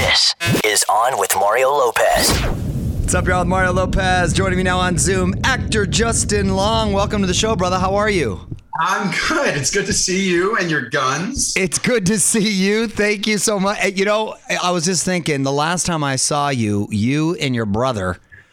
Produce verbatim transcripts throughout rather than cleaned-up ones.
This is On with Mario Lopez. What's up, y'all? Mario Lopez. Joining me now on Zoom, actor Justin Long. Welcome to the show, brother. How are you? I'm good. It's good to see you and your guns. It's good to see you. Thank you so much. You know, I was just thinking, the last time I saw you, you and your brother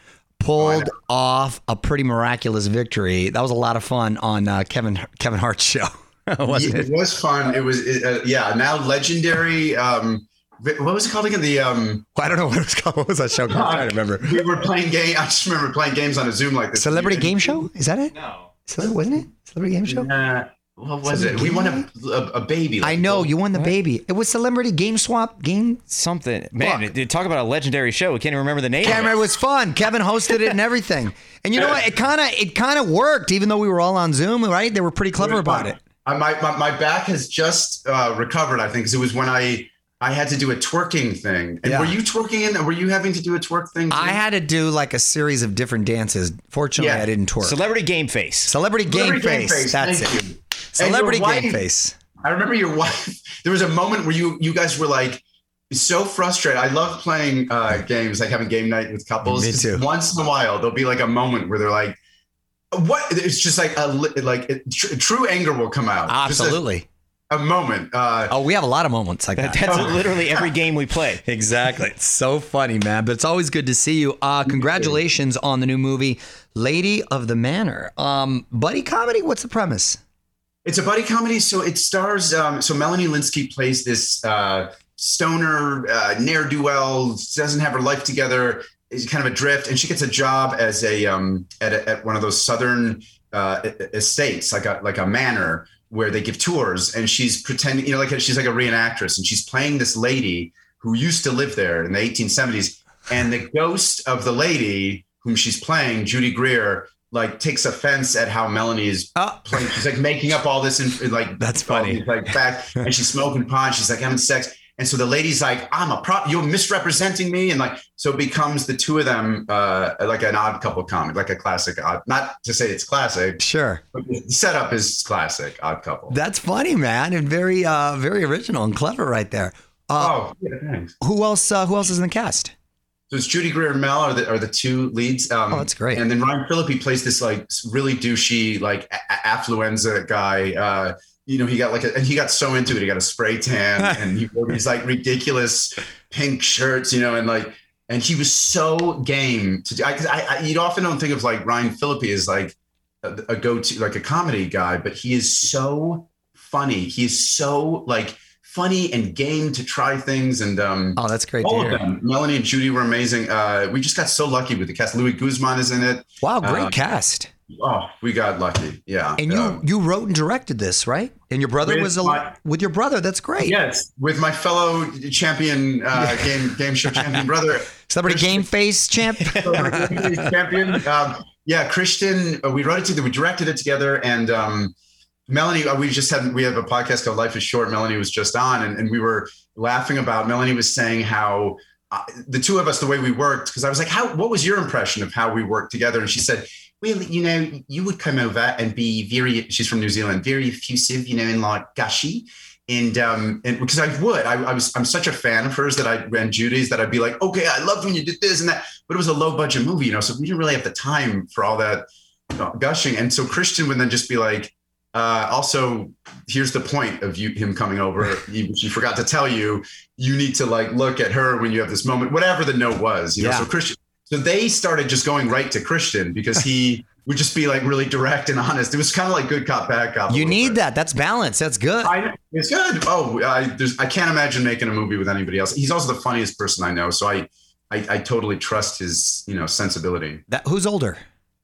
pulled oh, off a pretty miraculous victory. That was a lot of fun on uh, Kevin Kevin Hart's show. Wasn't it? it? It was fun. It was, uh, yeah, now legendary. Um, what was it called again? The um, well, I don't know what it was called. What was that show called? I'm trying to remember. We were playing game. I just remember playing games on a Zoom like this. Celebrity Game Show? Is that it? No. Cele- wasn't it? Celebrity Game Show? Uh, what was Celebrity it? We won a, a, a baby. Like, I know. You won the what? baby. It was Celebrity Game Swap Game something. Man, it, it, talk about a legendary show. We can't even remember the name. Can't remember. It was fun. Kevin hosted it and everything. And you know what? It kind of it kind of worked, even though we were all on Zoom, right? They were pretty clever about it. I, my, my my back has just uh, recovered, I think, because it was when I I had to do a twerking thing. And yeah. Were you twerking in? Were you having to do a twerk thing too? I had to do like a series of different dances. Fortunately, yeah. I didn't twerk. Celebrity Game Face. Celebrity Game, Celebrity Face. Game Face. That's Thank it. You. Celebrity wife, Game Face. I remember your wife. There was a moment where you you guys were like so frustrated. I love playing uh, games, like having game night with couples. Me too. Once in a while, there'll be like a moment where they're like, "What?" It's just like a like it, tr- true anger will come out. Absolutely. A, a moment. Uh, oh, we have a lot of moments like that. That's oh. literally every game we play. Exactly. It's so funny, man. But it's always good to see you. Uh, congratulations on the new movie, Lady of the Manor. Um, buddy comedy. What's the premise? It's a buddy comedy. So it stars. Um, so Melanie Lynskey plays this uh, stoner uh, ne'er-do-well, doesn't have her life together. Is kind of adrift, and she gets a job as a um, at, a, at one of those southern uh, estates, like a like a manor where they give tours, and she's pretending, you know, like a, she's like a reenactress, and she's playing this lady who used to live there in the eighteen seventies, and the ghost of the lady whom she's playing, Judy Greer, like takes offense at how Melanie is oh. playing. She's like making up all this and like that's funny, like back, and she's smoking pot. She's like having sex. And so the lady's like, I'm a prop, you're misrepresenting me. And like, so it becomes the two of them, uh, like an Odd Couple comic, like a classic odd, not to say it's classic. Sure. But the setup is classic Odd Couple. That's funny, man. And very, uh, very original and clever right there. Uh, oh, yeah, thanks. Who else, uh, who else is in the cast? So it's Judy Greer and Mel are the, are the two leads. Um, oh, that's great. And then Ryan Phillippe plays this like really douchey, like a- affluenza guy, uh, you know, he got like a, and he got so into it. He got a spray tan and he wore these like ridiculous pink shirts, you know, and like, and he was so game to do. I, I, I you often don't think of like Ryan Phillippe as like a, a go-to, like a comedy guy, but he is so funny. He is so like funny and game to try things. And um, oh, that's great. All to hear. of them. Melanie and Judy were amazing. Uh, we just got so lucky with the cast. Louis Guzman is in it. Wow, great uh, cast. Oh, we got lucky. Yeah. And you um, you wrote and directed this, right? And your brother was a, my, with your brother. That's great. Yes, with my fellow champion, uh, game game show champion brother, Celebrity Game Face champ. champion. Um, yeah, Christian. Uh, we wrote it together. We directed it together, and um, Melanie. Uh, we just had we have a podcast called Life Is Short. Melanie was just on, and, and we were laughing about. Melanie was saying how uh, the two of us, the way we worked, because I was like, "How? What was your impression of how we worked together?" And she said, well, you know, you would come over and be very, she's from New Zealand, very effusive, you know, and like gushy. And, um, and because I would, I, I was, I'm such a fan of hers that I ran Judy's that I'd be like, okay, I loved when you did this and that, but it was a low budget movie, you know, so we didn't really have the time for all that you know, gushing. And so Christian would then just be like, uh, also, here's the point of you, him coming over. He, she forgot to tell you, you need to like, look at her when you have this moment, whatever the note was, you know, yeah. so Christian, So they started just going right to Christian because he would just be like really direct and honest. It was kind of like good cop, bad cop. You need bit. that. That's balance. That's good. I, it's good. Oh, I, there's, I can't imagine making a movie with anybody else. He's also the funniest person I know. So I, I, I totally trust his, you know, sensibility. That, who's older?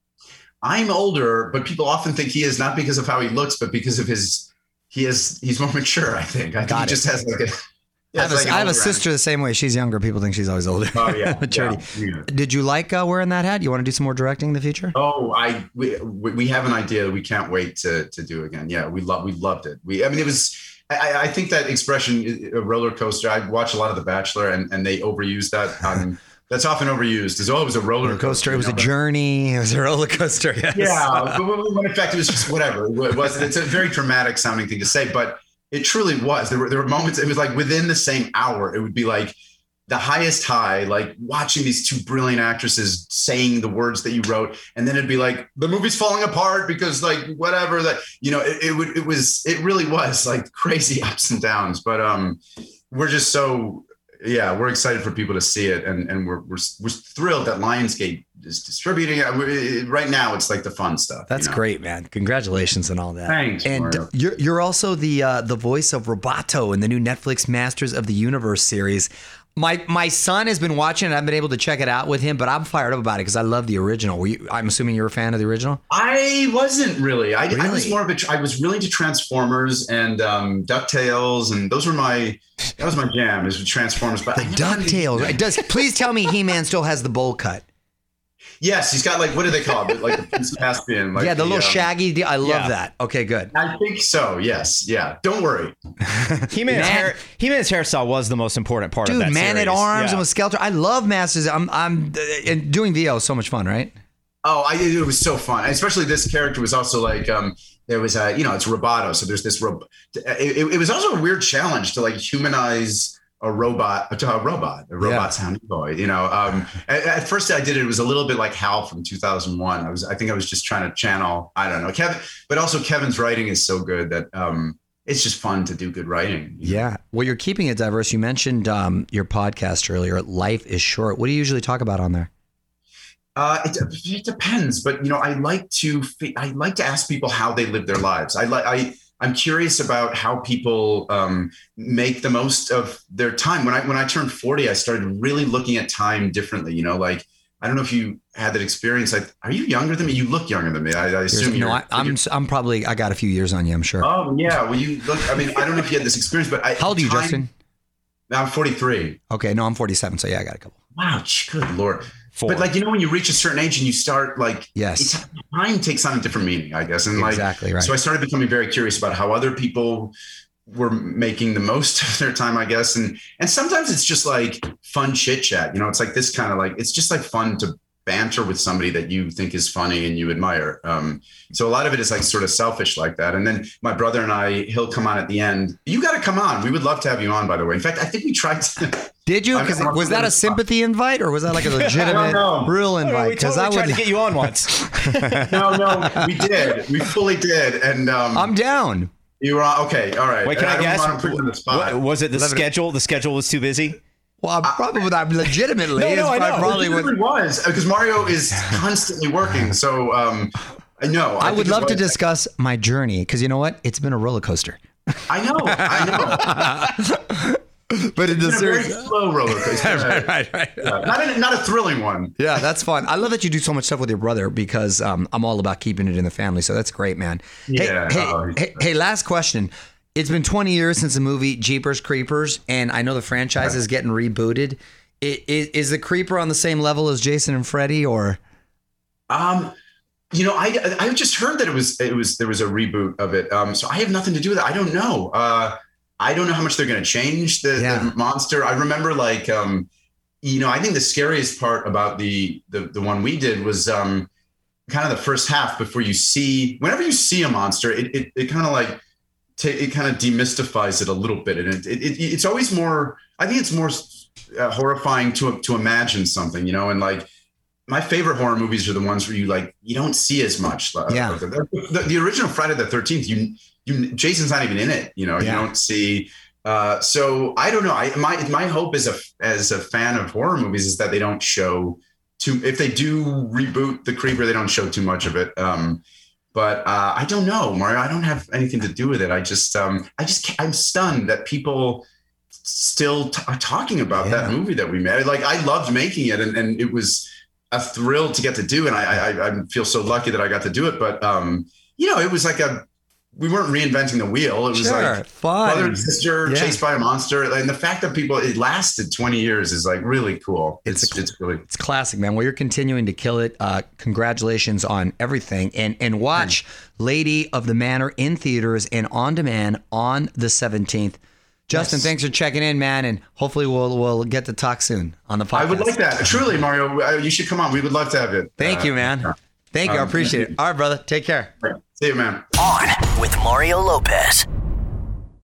I'm older, but people often think he is not because of how he looks, but because of his, he is, he's more mature, I think. I think Got he it. just has like a, Yeah, I have, like a, I have a sister the same way. She's younger. People think she's always older. Oh, yeah. Maturity. Yeah, yeah. Did you like uh, wearing that hat? You want to do some more directing in the future? Oh, I we, we have an idea that we can't wait to to do again. Yeah, we love we loved it. We I mean it was I, I think that expression, a roller coaster. I watch a lot of The Bachelor, and, and they overuse that. Um, that's often overused. As oh, it was a roller, roller coaster. coaster. It was know, a journey. It was a roller coaster. Yes. Yeah, but when in fact it was just whatever. It was. It's a very dramatic sounding thing to say, but it truly was. There were there were moments. It was like within the same hour, it would be like the highest high, like watching these two brilliant actresses saying the words that you wrote. And then it'd be like, the movie's falling apart because like, whatever that, you know, it, it would, it was, it really was like crazy ups and downs, but um, we're just so, yeah, we're excited for people to see it. And, and we're, we're, we're thrilled that Lionsgate is distributing it. We're, right now, it's like the fun stuff. That's you know? great, man. Congratulations on all that. Thanks, And Mario. you're you're also the uh, the voice of Roboto in the new Netflix Masters of the Universe series. My my son has been watching it. I've been able to check it out with him, but I'm fired up about it because I love the original. Were you, I'm assuming you're a fan of the original? I wasn't really. I, Really? I was more of a. I was really into Transformers and um, DuckTales, and those were my. That was my jam. Is with Transformers. But The I never really- DuckTales. Right? Does please tell me He-Man still has the bowl cut? Yes, he's got like what do they call it? Like the Prince Caspian. Like yeah, the little um, shaggy. de- I love yeah. that. Okay, good. I think so. Yes. Yeah. Don't worry. He-Man's, Man. hair, He-Man's hairstyle was the most important part of Dude, that Man at series. Arms Yeah. and with Skeletor. I love Masters. I'm I'm and doing V O is so much fun, right? Oh, I, it was so fun. Especially this character was also like, um, there was a, you know, it's Roboto. So there's this, rob- it, it, it was also a weird challenge to like humanize a robot, to a robot, a robot Yeah. sounding boy, you know. Um, at, at first I did it, it was a little bit like Hal from two thousand one. I was, I think I was just trying to channel, I don't know, Kevin, but also Kevin's writing is so good that um, it's just fun to do good writing. you know? Yeah. Well, you're keeping it diverse. You mentioned um, your podcast earlier, Life is Short. What do you usually talk about on there? Uh, it, it depends, but you know, I like to I like to ask people how they live their lives. I like I I'm curious about how people um, make the most of their time. When I when I turned forty, I started really looking at time differently. You know, like I don't know if you had that experience. Like, are you younger than me? You look younger than me. I, I assume no, you're. I, I'm I'm probably I got a few years on you. I'm sure. Oh yeah, well you look. I mean, I don't know if you had this experience, but I, How old are you, time- Justin? I'm forty-three. Okay, no, I'm forty-seven. So yeah, I got a couple. Wow, good lord. Four. But like, you know, when you reach a certain age and you start like, Yes. it's, time takes on a different meaning, I guess. And like, Exactly right. so I started becoming very curious about how other people were making the most of their time, I guess. And, and sometimes it's just like fun chit chat, you know, it's like this kind of like, it's just like fun to banter with somebody that you think is funny and you admire. Um, so a lot of it is like sort of selfish like that. And then my brother and I, he'll come on at the end. You got to come on. We would love to have you on, by the way. In fact, I think we tried to. Did you? I'm- Because I'm- was that a sympathy invite or was that like a legitimate, know. real Oh, invite? we Because totally I tried would. to get you on once. No, no, we did. We fully did. And um, I'm down. you were on. Okay. All right. Wait, can And I, don't guess? wanna put you on the spot. What- was it the Let it- schedule? The schedule was too busy? Well, I'm probably not legitimately. No, no, it's I know. probably It would. really was because Mario is constantly working. So um, I know. I think would it love to was. discuss my journey because you know what? It's been a roller coaster. I know. I know. But in the It's been a very series, slow roller coaster. right, right, right. Yeah, not, a, not a thrilling one. Yeah, that's fun. I love that you do so much stuff with your brother because um, I'm all about keeping it in the family. So that's great, man. Yeah. Hey, hey, Oh, he's hey, hey, last question. It's been twenty years since the movie Jeepers Creepers, and I know the franchise is getting rebooted. I- Is, is the Creeper on the same level as Jason and Freddy, or? Um, you know, I I just heard that it was it was there was a reboot of it. Um, so I have nothing to do with it. I don't know. Uh, I don't know how much they're going to change the, Yeah. the monster. I remember like, um, you know, I think the scariest part about the the the one we did was um, kind of the first half before you see. Whenever you see a monster, it it, it kind of like ta it kind of demystifies it a little bit, and it, it, it it's always more. I think it's more uh, horrifying to to imagine something, you know, and like. My favorite horror movies are the ones where you like you don't see as much. Uh, Yeah. The, the, the original Friday the thirteenth, you you Jason's not even in it. You know, Yeah. you don't see. Uh, so I don't know. I my my hope as a as a fan of horror movies is that they don't show too. If they do reboot the Creeper, they don't show too much of it. Um, but uh, I don't know, Mario. I don't have anything to do with it. I just um, I just can't- I'm stunned that people still t- are talking about Yeah. that movie that we made. Like I loved making it, and and it was a thrill to get to do, and I, I I feel so lucky that I got to do it. But um, you know, it was like a we weren't reinventing the wheel. It was Sure, like fun. brother and sister Yeah. chased by a monster, and the fact that people it lasted twenty years is like really cool. It's It's a- it's, really It's classic, man. Well, you're continuing to kill it. Uh, congratulations on everything. And and watch Lady of the Manor in theaters and on demand on the seventeenth. Justin, Yes. thanks for checking in, man. And hopefully we'll we'll get to talk soon on the podcast. I would like that. Truly, Mario, uh, you should come on. We would love to have you. Thank Uh, you, man. Thank you. I um, appreciate it. All right, brother. Take care. See you, man. On with Mario Lopez.